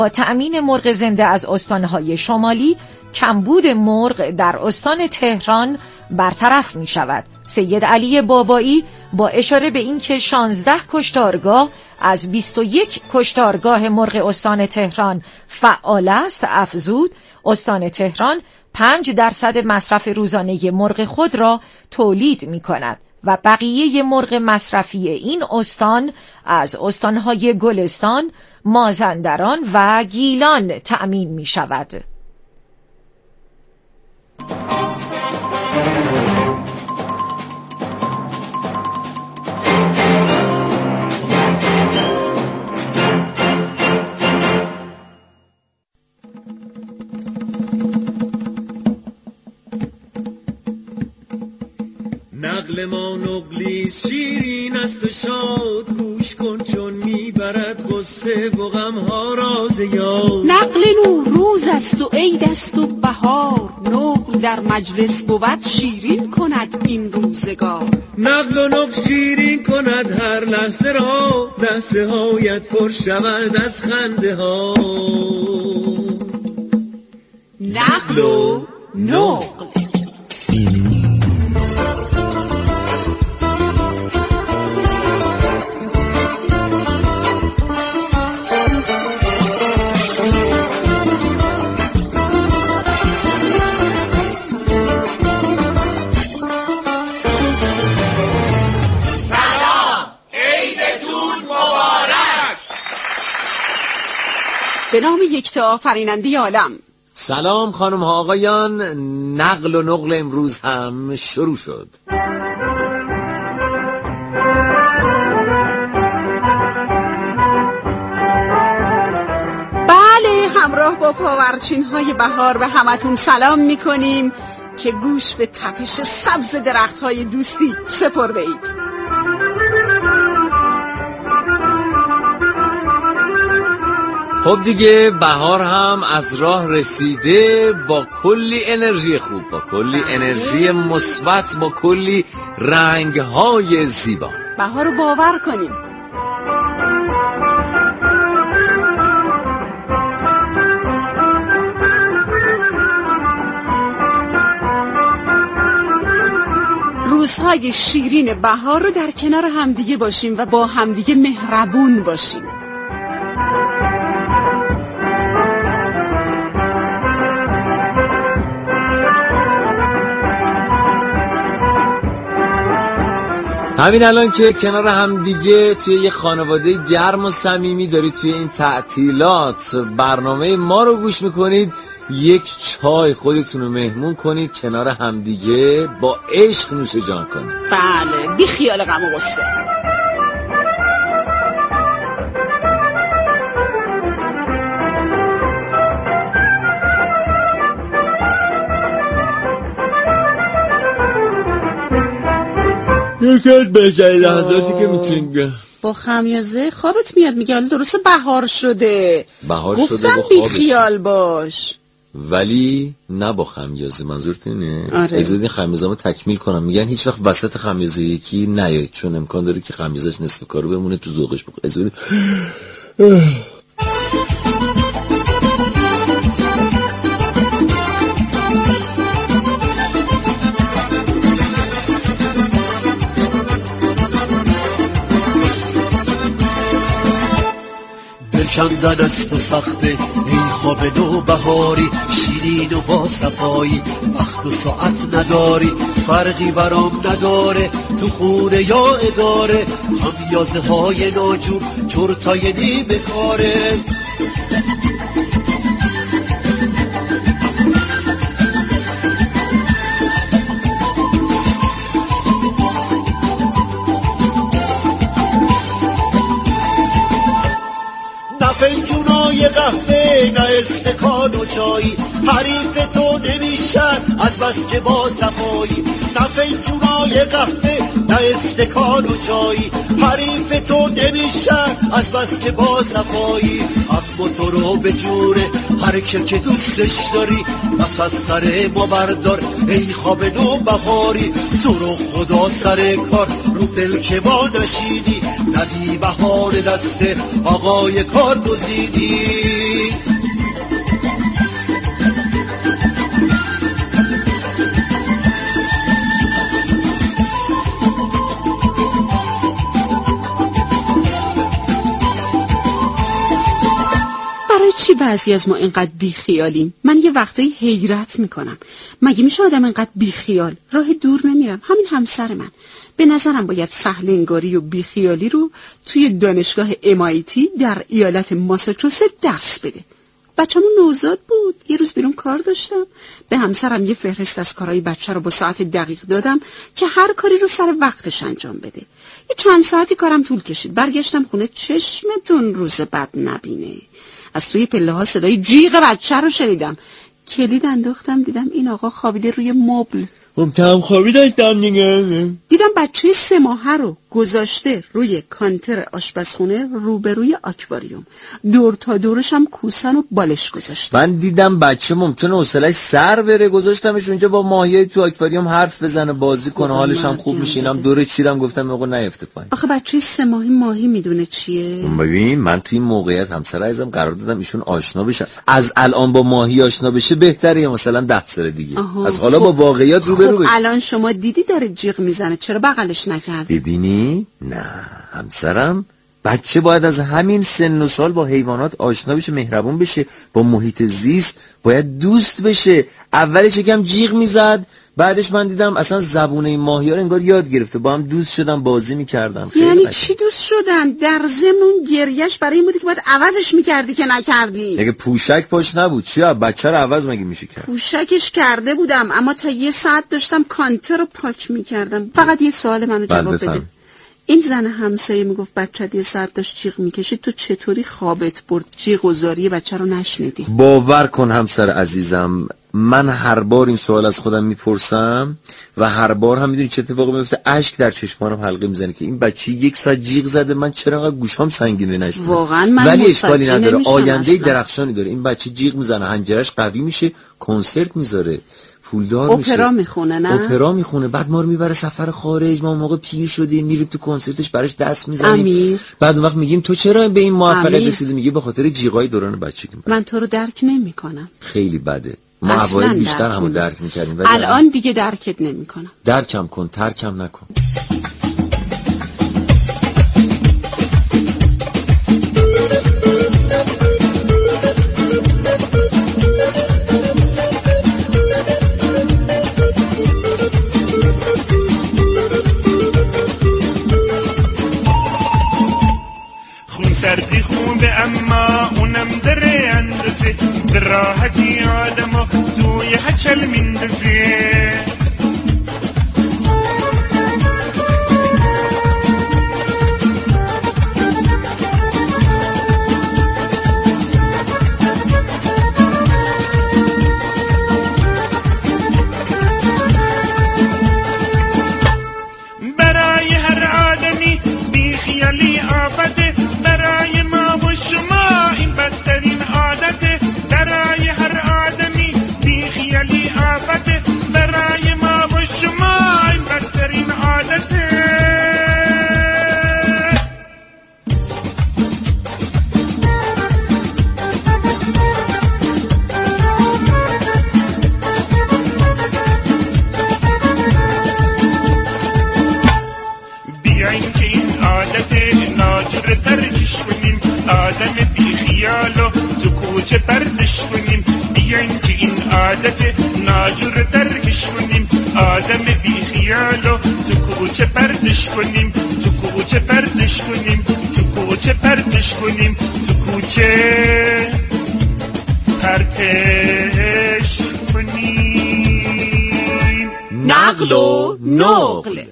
با تأمین مرغ زنده از استانهای شمالی، کمبود مرغ در استان تهران برطرف می شود. سید علی بابایی با اشاره به اینکه 16 کشتارگاه از 21 کشتارگاه مرغ استان تهران فعال است افزود استان تهران 5% مصرف روزانه مرغ خود را تولید می کند و بقیه مرغ مصرفی این استان از استانهای گلستان، مازندران و گیلان تأمین می شود. نقل ما نقلی شیرین است و شاد، گوش کن چون میبرد غصه و غمها را ز یاد. نقل نوروز است و عید است و بهار، نقل در مجلس بود شیرین کند این روزگار. نقل و نقل شیرین کند هر لحظه را، لحظه هایت پر شود از خنده ها. نقل و نقل. به نام یکتا آفریننده عالم. سلام خانم ها آقایان، نقل و نقل امروز هم شروع شد. بله، همراه با پاورچین های بهار به همتون سلام میکنیم که گوش به تپش سبز درخت های دوستی سپرده اید. خب دیگه بهار هم از راه رسیده با کلی انرژی خوب، با کلی انرژی مثبت، با کلی رنگ‌های زیبا. بهار رو باور کنیم. روزهای شیرین بهار رو در کنار همدیگه باشیم و با همدیگه مهربون باشیم. همین الان که کنار هم دیگه توی یه خانواده گرم و صمیمی دارید توی این تعطیلات برنامه ما رو گوش میکنید، یک چای خودتون رو مهمون کنید، کنار هم دیگه با عشق نوش جان کنید. بله، بی خیال غم و غصه. یکی از بهترین لحظاتی که میتونید با خمیازه خوابت میاد، میگه حالا درسته بهار شده، گفتم بی خیال باش، ولی نه با خمیازه. منظورت اینه؟ آره. اجازه خمیازه‌مو تکمیل کنم. میگن هیچ وقت وسط خمیازه یکی نیایید، چون امکان داره که خمیازش نصف کارو بمونه تو ذوقش بخوره. اجازه کندن از تو سخته ای خواب نو بهاری، شیرین و با صفایی، وقت و ساعت نداری، فرقی برام نداره تو خونه یا اداره، خمیازه های ناجور چرتای نیمه کاره. فنجونای قهوه نه استکان و چایی، حریف تو نمیشن از بس که با صفایی. نه فنجونای قهوه نه استکان و چایی، حریف تو نمیشن از بس که با صفایی. اما تو رو به جوره هر که دوستش داری، بس از سر ما بردار ای خواب نو بهاری. تو رو خدا سر کار رو پلک ما نشینی، ندی بهار دست آقای کار گزینی. چی بعضی از ما اینقدر بیخیالیم؟ من یه وقتایی حیرت میکنم. مگه میشه آدم اینقدر بیخیال؟ راه دور نمیرم. همین همسر من به نظرم باید سهلنگاری و بیخیالی رو توی دانشگاه MIT در ایالت ماساچوست درس بده. بچه‌مون نوزاد بود. یه روز بیرون کار داشتم. به همسرم یه فهرست از کارهای بچه رو با ساعت دقیق دادم که هر کاری رو سر وقتش انجام بده. یه چند ساعتی کارم طول کشید. برگشتم خونه، چشمتون روز بد نبینه. از توی پله ها صدای جیغ بچه رو شنیدم. کلید انداختم، دیدم این آقا خوابیده روی مبل. کم خوابی داشتم دیگه. دیدم بچه 3 ماهه رو گذاشته روی کانتر آشپزخونه روبروی آکواریوم. دور تا دورش هم کوسن و بالش گذاشته. من دیدم بچه ممکنه حوصله‌اش سر بره، گذاشتمش اونجا با ماهیای تو آکواریوم حرف بزنه، بازی کنه، حالش هم خوب میشه. اینم دور چیرم، گفتم آقا نیفته پایین. آخه بچه 3 ماهه ماهی میدونه چیه؟ ببین من تو این موقعیت همسر عزیزم قرار دادم ایشون آشنا بشه. از الان با ماهی آشنا بشه بهتره یا مثلا 10 سال دیگه؟ از حالا با واقعیت روبرو بشه. الان شما دیدی داره جیغ میزنه، چرا بغلش نکردی؟ ببینی؟ نه، همسرم بچه باید از همین سن و سال با حیوانات آشنا بشه، مهربون بشه، با محیط زیست باید دوست بشه. اولش یکم جیغ میزد، بعدش من دیدم اصلا زبون این ماهی‌ها رو انگار یاد گرفته، با هم دوست شدن، بازی میکردن. یعنی چی دوست شدن؟ در ضمن اون گریهش برای این بودی که باید عوضش میکردی که نکردی. اگه پوشک پاش نبود چیا بچه رو عوض مگه میشه کرد؟ پوشکش کرده بودم، اما تا 1 ساعت داشتم کانتر رو پاک میکردم. فقط یه سوال منو جواب بده. این زن همسایه میگفت بچه 1 ساعت داشت جیغ میکشید، تو چطوری خوابت برد جیغ و زاری بچه رو نشنیدی؟ باور کن همسر عزیزم، من هر بار این سوال از خودم میپرسم و هر بار هم میدونی چه اتفاقی میفته، اشک در چشمانم حلقه میزنه که این بچه 1 ساعت جیغ زده، من چرا انقدر گوشام سنگینه نشده. واقعا من ولی اشکالی نداره، آینده اصلا. درخشانی داره. این بچه جیغ میزنه، حنجرش قوی میشه، کنسرت میذاره، پولدار میشه، اپرا میخونه. نه اپرا میخونه، بعد ما رو میبره سفر خارج، ما اون موقع پیر شدیم میریم تو کنسرتش، براش دست میزنیم. بعد اون وقت میگیم تو چرا به این موفقیت رسیدی؟ میگه به خاطر جیغای دوران بچگی. من تو رو درک نمیکنم. خیلی بده. ما اوایل بیشتر همو درک میکردیم، ولی الان دیگه درکت نمیکنم. درکم کن، ترکم نکن. سردی خوبه اما اونم داره اندازه، در راحتی آدمو توی هچل میندازه. برای هر آدمی بیخیالی آفته، برای ما و شما این بدترین عادته. برای هر آدمی بیخیالی آفته، برای ما و شما این بدترین عادته. بیاین که این عادت ناجور ترکش کنیم، آدم بیخیالو تو کوچه پردش کنیم. بیاین که این عادت ناجور ترکش کنیم، آدم بیخیالو تو کوچه پردش کنیم، تو کوچه پردش کنیم، تو کوچه پردش کنیم، تو کوچه پردش کنیم. نقل و نقل.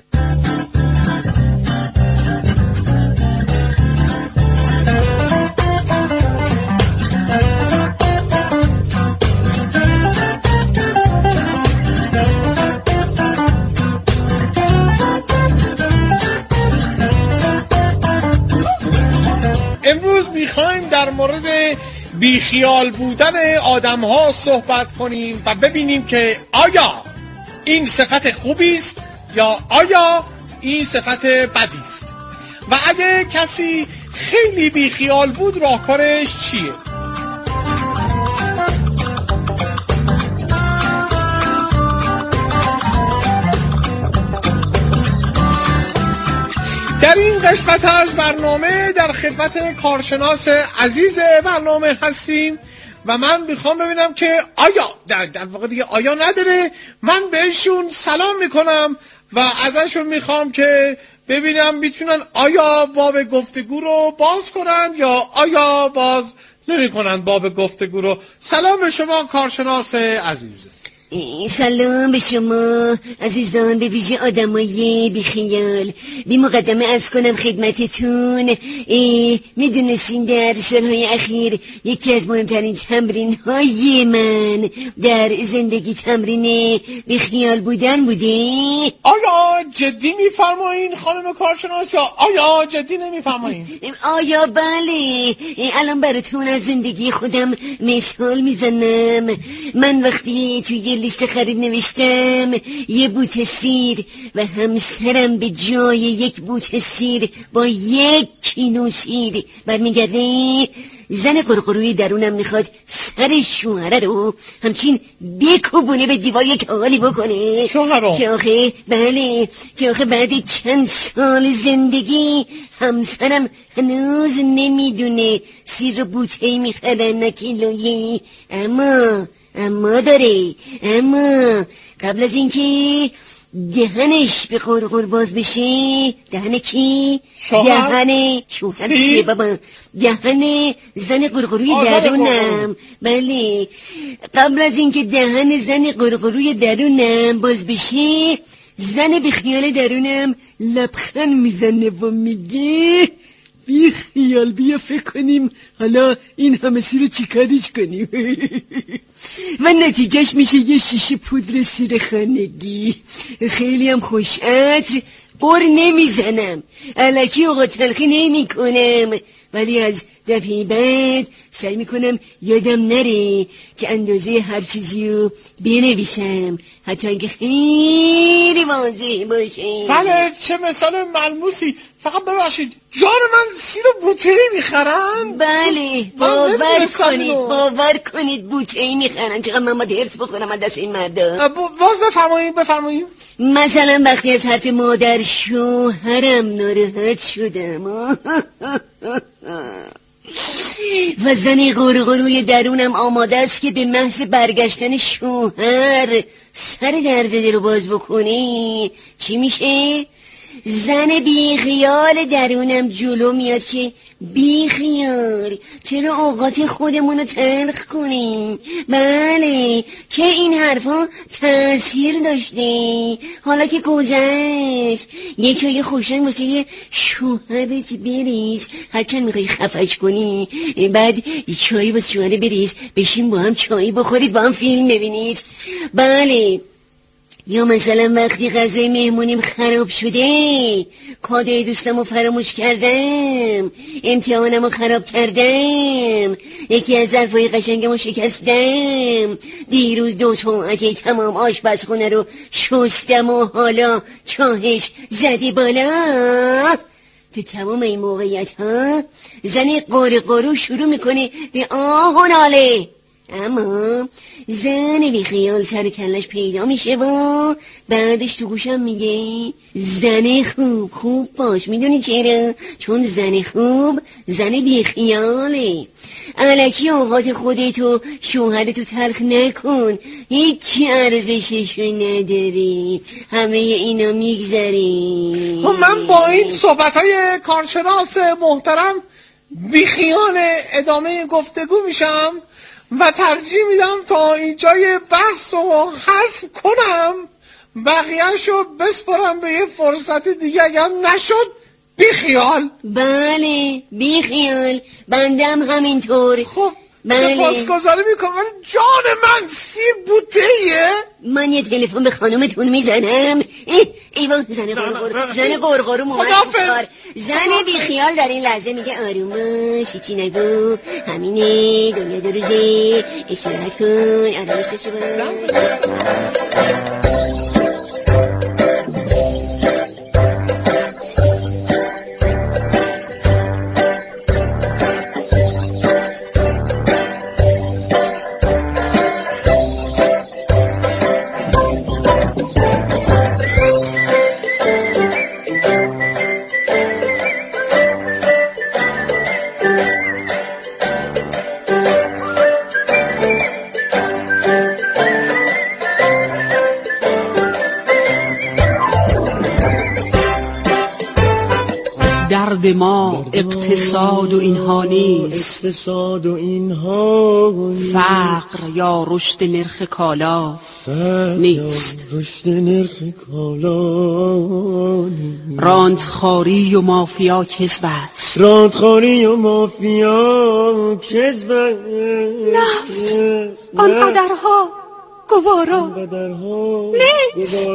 امروز میخوایم در مورد بیخیال بودن آدم ها صحبت کنیم و ببینیم که آیا این صفت خوبی است یا آیا این صفت بدی است، و اگه کسی خیلی بیخیال بود راهکارش چیه؟ در این قسمت از برنامه در خدمت کارشناس عزیز برنامه هستیم و من میخوام ببینم که آیا در واقع دیگه آیا نداره، من بهشون سلام میکنم و ازشون میخوام که ببینم میتونن آیا باب گفتگو رو باز کنن یا آیا باز نمی کنن باب گفتگو رو. سلام به شما کارشناس عزیز. سلام به شما عزیزان، به ویژه آدمای بیخیال. بی مقدمه عرض کنم خدمتتون، میدونستین در سالهای اخیر یکی از مهمترین تمرین های من در زندگی تمرین بیخیال بودن بوده؟ آیا جدی میفرمایین خانم کارشناس یا آیا جدی نمیفرمایین؟ آیا بله. الان براتون از زندگی خودم مثال میزنم. من وقتی توی لیست خرید نوشتم یه بوته سیر و همسرم به جای یک بوته سیر با 1 کیلو سیر برمیگرده، زن قرقروی درونم میخواد سر شوهره رو همچین بکوبونه به دیوار یک حالی بکنه شوهر که آخه بله که آخه بعد چند سال زندگی همسرم هنوز نمیدونه سیر رو بوتهی میخرن نه کیلویی. اما داره. اما قبل از اینکه دهنش به قرقر باز بشه، دهن کی؟ دهن شوهر چیه بابا؟ دهن زن قرقروی درونم. بله، قبل از اینکه دهن زن قرقروی درونم باز بشه، زن به خیال درونم لبخند میزنه و میگه بی خیال، بیا فکر کنیم حالا این همه سیر رو چیکارش کنیم. و نتیجهش میشه یه شیشه پودر سیر خانگی. خیلی هم خوش عطر، بر نمیزنم، الکی اوقات تلخی نمی کنم، ولی از دفعه بعد سعی میکنم یادم نره که اندازه هر چیزی رو بنویسم، حتی اگه خیلی واضح باشه. بله، چه مثال ملموسی. فقط ببخشید، جان من سیر بوته‌ای میخرن؟ بله، باور کنید بوته‌ای میخرن. چقدر من باید هرس بخورم از دست این مردا. باز بفرمایید. مثلا وقتی از حرف مادر شوهرم ناراحت شدم و زن قرقروی درونم آماده است که به محض برگشتن شوهر سر درد رو باز بکنه، چی میشه؟ زن بیخیال درونم جلو میاد که بیخیال، چرا اوقات خودمونو تلخ کنیم؟ بله، که این حرفا تأثیر داشته، حالا که گذشت. یه چای خوشنگ واسه یه شوهرت بریز، هرچند میخوای خفش کنی، بعد چای واسه شوهر بریز، بشین با هم چای بخورید، با هم فیلم ببینید. بله، یا مثلا وقتی غذای مهمونیم خراب شده، کادوی دوستمو فراموش کردم، امتحانمو خراب کردم، یکی از ظرفای قشنگمو شکستم، دیروز 2 ساعته تمام آشپزخونه رو شستم و حالا چاهش زدی بالا. تو تمام این موقعیت ها زن قرقرو شروع میکنه به آه و ناله، اما زن بی خیال سر کلش پیدا میشه و بعدش تو گوشم میگه زن خوب باش. میدونی چرا؟ چون زن خوب زن بی خیاله. الکی اوقات خودتو شوهرتو تلخ نکن، هیچی ارزششو نداری، همه اینا میگذری. من با این صحبتهای کارشناس محترم بی خیال ادامه گفتگو میشم و ترجیح میدم تا اینجای بحث رو حذف کنم، بقیه‌شو بسپرم به یه فرصت دیگه اگه هم نشد بیخیال. بله بیخیال، بنده هم همینطور. خب بله. سپاسگزاری میکنم. جان من سیر بوتهیه. من یه تلفن به خانومتون میزنم. ایوان زن قرقرو خداحافظ. زن بیخیال در این لحظه میگه آروم باش، هیچی نگو، همینه، دنیا 2 روزه، استراحت کن، آرامش داشته باش. ما اقتصاد و اینها نیست، اقتصاد و اینها فقر یا رشد نرخ کالا نیست، رشد نرخ کالا نیست. راندخاری و مافیا کذب است، راندخاری و مافیا کذب است. نفت آنقدرها گوارا نیست.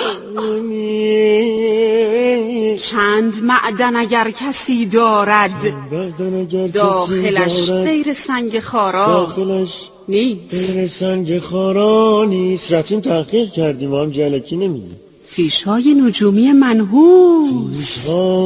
چند معدن اگر کسی دارد داخلش غیر سنگ خارا نیست. غیر سنگ خارا نیست. رفتیم تحقیق کردیم و هم جلکی نمیگیم. فیش‌های نجومی منحوس،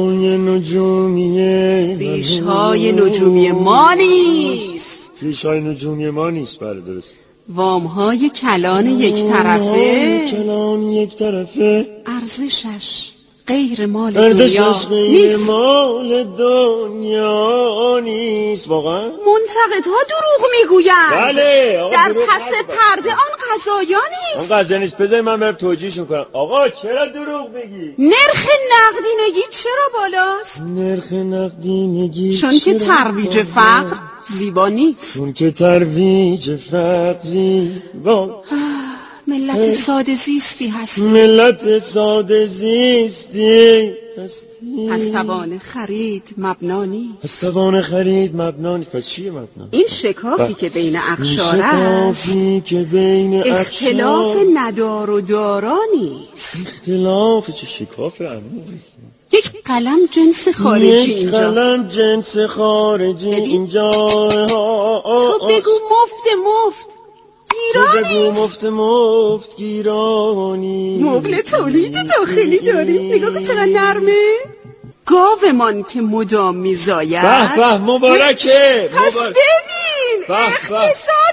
فیش‌های نجومی ما نیست. فیش‌های نجومی ما نیست. بله درست. وام‌های کلان یک طرفه، کلان یک طرفه، ارزشش غیر مال دنیا نیست. مال دنیا نیست. واقعا منتقدها دروغ میگویند. بله در پس پرده آن قضایا نیست. آن قضا نیست. بذاری من برم توجیهشون کنم. آقا چرا دروغ میگی؟ نرخ نقدینگی چرا بالاست؟ نرخ نقدینگی چون که ترویج فقر زیبا نیست. چون که ترویج فقر زیبا. ملت ساده زیستی هستی، ملت ساده زیستی هستی. پس توان خرید مبنا نیست. پس توان خرید مبنا نیست. پس چیه مبنا؟ این شکافی که بین اقشار است، اختلاف ندار و دارا نیست. اختلاف چه شکاف عمو. یک قلم جنس خارجی اینجا، یک قلم جنس خارجی اینجا. تو بگو مفت گیرانی، مفت گیرانی. مبل تولید داخلی داریم. نگاه کن چقدر نرمه. گاومان که مدام میزاید. به مبارکه. پس ببین اقتصاد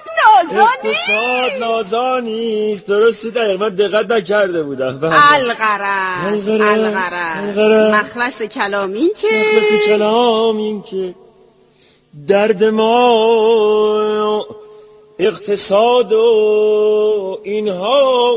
نازانیست. درستی دقیق من دقت نکرده بودم. الغرض مخلص کلام این که درد ما اقتصاد و اینها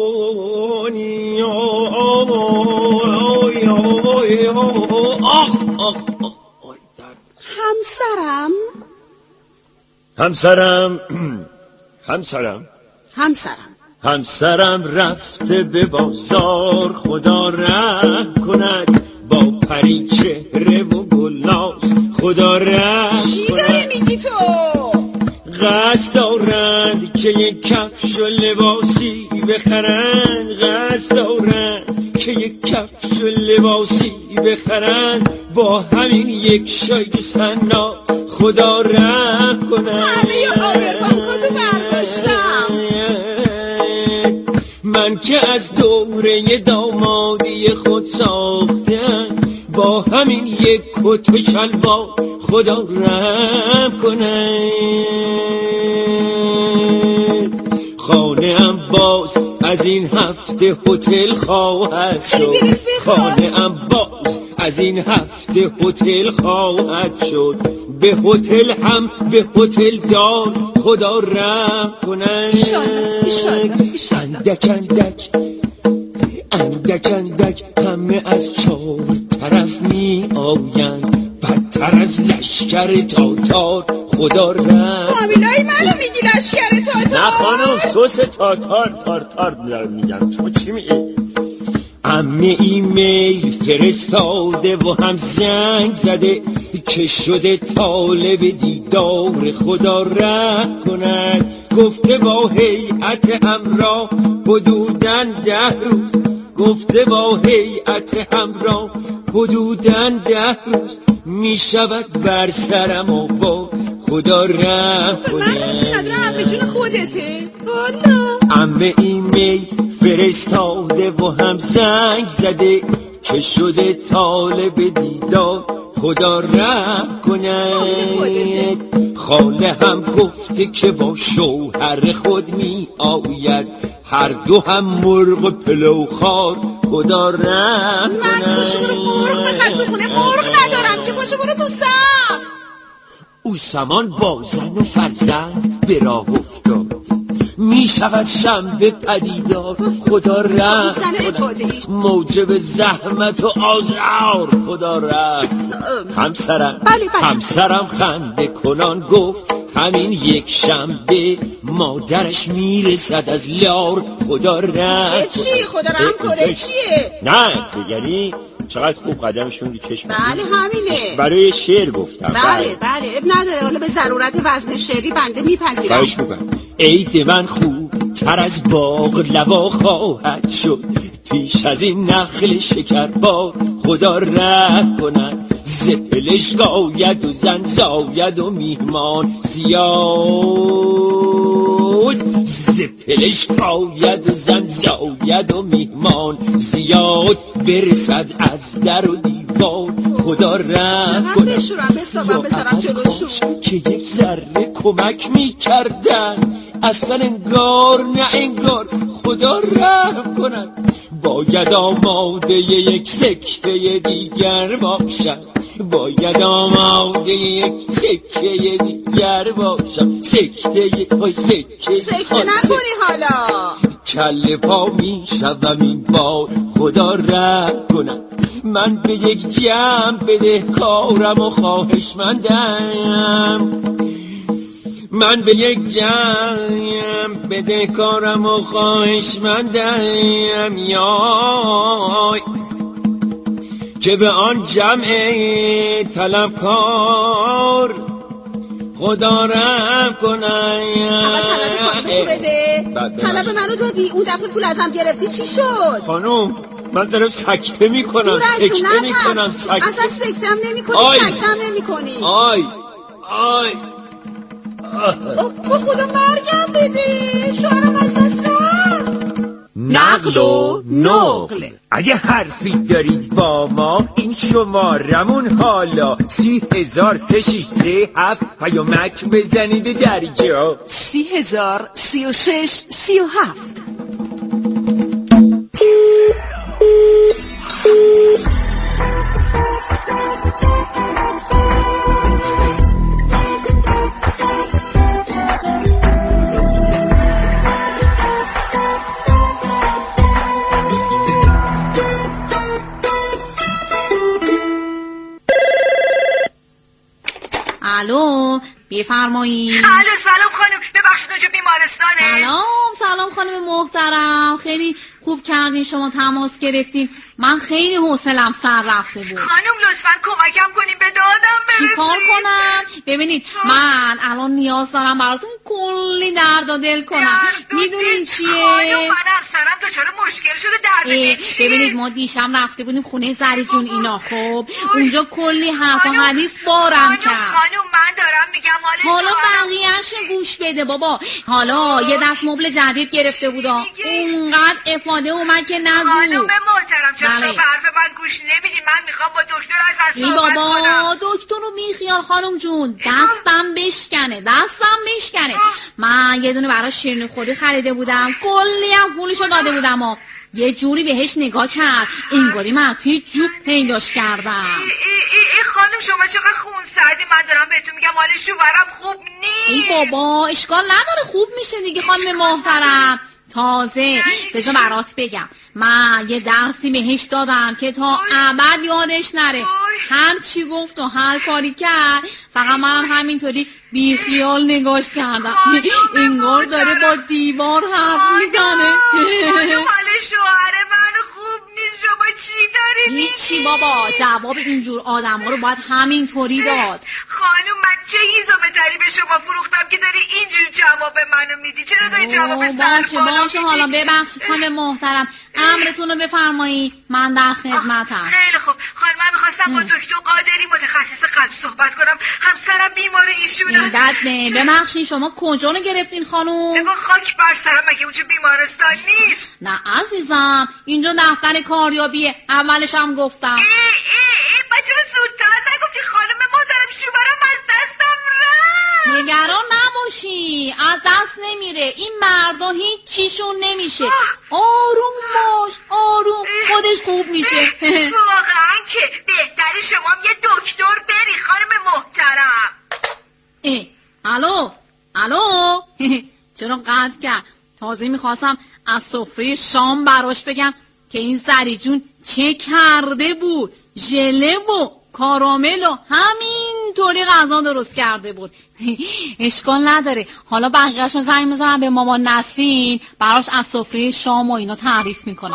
همسرم رفته به بازار، خدا رحم کند با پری چهره و گلناز. خدا رحم چی داری میگی تو؟ قصد دارند که یک کفش و لباسی بخرند، قصد دارند که یک کفش و لباسی بخرند، با همین یک شای سنا. خدا رحم کنند. همه آوربانکاتو برداشتم. من که از دوره دامادی خود ساختم، با همین یک کت و شلوار. خدا رحم کنه. خانه هم باز از این هفته هتل خواهد شد. خانه هم باز از این هفته هتل خواهد شد. به هتل هم به هتل دار. خدا رحم کنه. اندک همه از چهار طرف می آیند، بدتر از لشکر تاتار. خدا رحم. فامیلای منو میگی لشکر تاتار؟ نه خانم، سس تاتار میگم. تو چی میگی؟ عمه ایمیل فرستاده و هم زنگ زده که شده طالب دیدار. خدا رحم کند. گفته با هیئت همراه حدوداً 10 روز. گفته با هیئت همراه حدوداً 10 روز می شود بر سرم آباد. خدا رحم کنه. نداره عمه جون خودته. والا عمه ایمیل فرستاده و هم زنگ زده که شده طالب دیدار. خدا رحم کنه. خاله هم گفته که با شوهر خود می آید، هر دو هم مرغ پلوخار. خدا رحم کنه. من پاشو برو مرغ بخر تو خونه. مرغ ندارم که. پاشو برو تو صف. او سمان با زن و فرزند به راه افتاد، می شود شنبه پدیدار. خدا رحم کند موجب زحمت و آزار. خدا رحم. همسرم خنده کنان گفت همین یک شنبه مادرش میرسد از لار. خدا رحم. چی خدا رحم کنه چیه؟ نه بگنی چقدر خوب قدمشون رو چشم. بله همینه. برای شعر گفتم. بله اب نداره. حالا به ضرورت وزن شعری بنده میپذیرم. خواهش میکنم. عید من خوب تر از باغ لوا خواهد شد پیش از این نخل شکربار. خدا رحم کند زپلش گاید و زن زاید و میهمان زیاد. زپلش گاید و زن زاید و میهمان زیاد برسد از در و دیوار. خدا رحم کند. بذارم جلوشون که یک ذره کمک میکردن اصلا انگار نه انگار. خدا رحم کند. باید آماده یک سکته دیگر باشم. باید آماده یک سکه دیگر باشم. سکته نکنی حالا. کله پا میشوم این بار. خدا رحم کند. من به یک جمع بده کارم و خواهشمندم. من به یک جمع بده کارم و خواهشمندم. یای که به آن جمع طلبکار خدا رحم کنه. طلب منو دادی اون دفعه پول ازم گرفتی چی شد؟ خانوم من دارم سکته میکنم. اصلا سکتم نمیکنی. سکتم نمیکنی. آی با خدا مرگم بده. شوهرم از دست رفت. نقل و نقل. اگه حرفی دارید با ما این شمارمون حالا 30,367 پیامک بزنید درجا 30,036,37. الو بفرمایید. الو سلام خانم. ببخشید اونجا بیمارستانه؟ سلام خانم محترم. خیلی خوب کردین شما تماس گرفتین. من خیلی حوصله‌ام سر رفته بود. خانم لطفاً کمکم کنین به دادم برسید. چیکار کنم؟ ببینید من الان نیاز دارم براتون کلی درد و دل کنم. میدونین چیه؟ خانم من همسرم دچار مشکل شده. درد دل چیه؟ ببینید ما دیشب رفته بودیم خونه زری جون اینا. خب اونجا کلی حرف و حدیث بارم کرد. خانم من دارم میگم حالا بقیه‌اش گوش بده بابا. حالا یه دست مبل جدید گرفته بودم. اونقدر افاده اومد که نگو. خانم محترم چرا به حرف من گوش نمیدی؟ من میخوام با دکتر از صحبت کنم. دکتر رو بیخیال خانم جون. دستم بشکنه. من یه دونه برای شیرینی خودی خریده بودم. کلی هم پولشو داده بودم. یه جوری بهش نگاه کرد انگاری من توی جوب پیداش کردم. ای خانم شما چقدر خونسردی. من دارم بهتون میگم حال شوهرم خوب نیست. ای بابا اشکال نداره خوب میشه دیگه خانم محترم. تازه بذار برات بگم من یه درسی بهش دادم که تا ابد یادش نره. هر چی گفت و هر کاری کرد فقط منم همینطوری بیخیال نگاش کردم. انگار داره با دیوار حرف میزنه. حال شوهر من خوب نیست. شما چی داری میگی؟ هیچی بابا. جواب اینجور آدم ها رو باید همینطوری داد. خانم من چه هیزومتری به شما فروختم که داری اینجور جواب منو میدی؟ چرا داری جواب سربالا باشه حالا ببخشید خانم محترم. امرتون رو بفرمایید. من در خدمتم. خیلی خوب خانم من میخواستم با دکتر قادری متخصص قلب صحبت کنم. همسرم بیمار ایشونه. بد ببخشید شما کجا رو گرفتین خانم؟ با خاک بر سرم. مگه اونجا بیمارستان نیست؟ نه عزیزم اینجا دفتر کاریابیه. اولش هم گفتم. بچه زودتر نگفتی خانم محترم شوهرم از دستم رفت. نگران نباشی از دست نمیره. این مردا هیچ چیشون نمیشه. آروم باش آروم. خودش خوب میشه. واقعا که بهتری شما هم یه دکتر بری خانم محترم. الو چرا قطع کرد؟ تازه میخواستم از سفره شام براش بگم که این سری جون چه کرده بود، ژله و کارامل و همینطوری غذا درست کرده بود. اشکال نداره، حالا بقیه‌شو زنگ میزنم به مامان نسرین براش از سفره شام و اینا تعریف میکنم.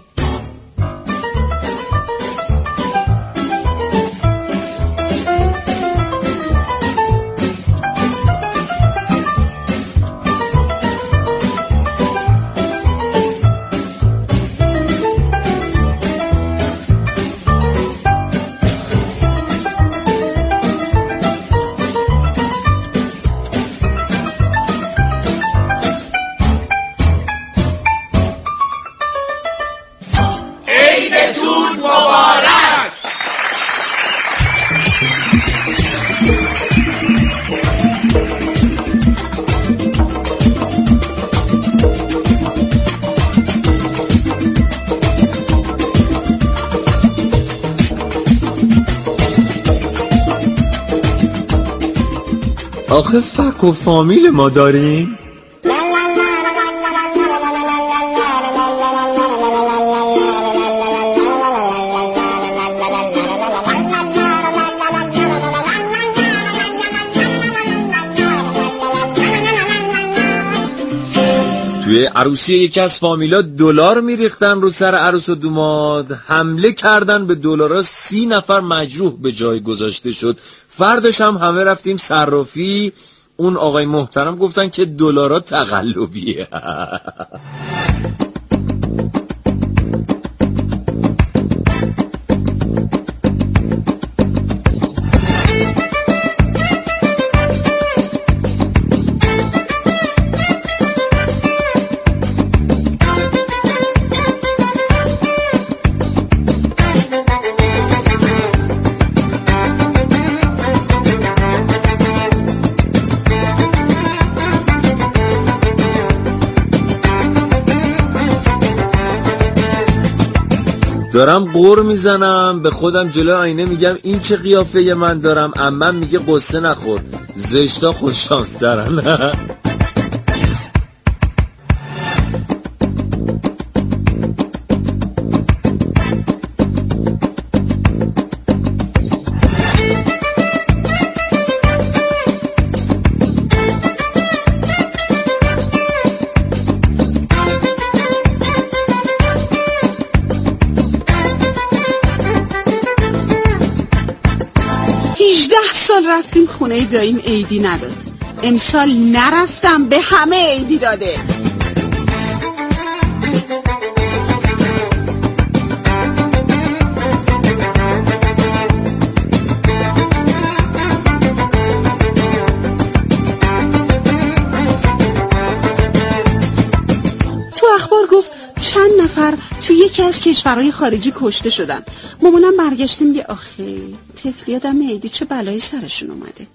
آخه فک و فامیل ما داریم؟ توی عروسی یکی از فامیلا دلار میریختن رو سر عروس و دوماد، حمله کردن به دلارا، 30 نفر مجروح به جای گذاشته شد. فرداش هم همه رفتیم صرافی، اون آقای محترم گفتن که دلارا تقلبیه. دارم قور میزنم به خودم جلوی آینه، میگم این چه قیافه من دارم. عمم میگه قصه نخور، زشتا خوش شانس دارن. رفتیم خونه داییم عیدی نداد، امسال نرفتم به همه عیدی داده. تو اخبار گفت چند نفر تو یکی از کشورهای خارجی کشته شدن. مامانم برگشتیم یه آخه طفلی آدم عیدی چه بلایی سرشون اومده.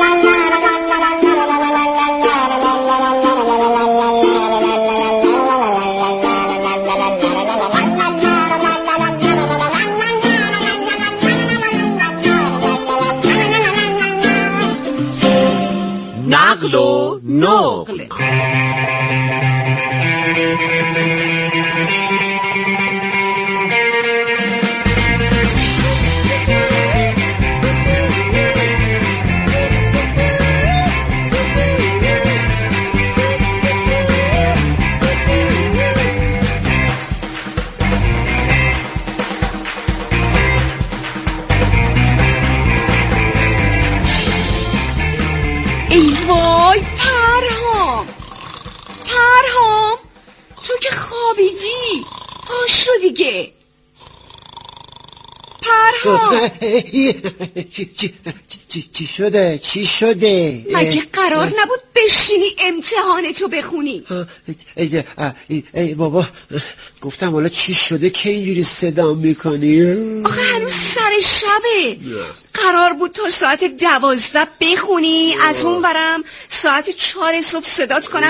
نقل و نقل. ای وای پرهام تو که خوابیدی، پاشو دیگه پرهام. چی شده؟ مگه قرار نبود بشینی امتحانتو بخونی؟ ای بابا، گفتم حالا چی شده که اینجوری صدا میکنی؟ آخه هنوز سر شبه، قرار بود تا ساعت 12 بخونی، از اون برم ساعت 4 صبح صدات کنم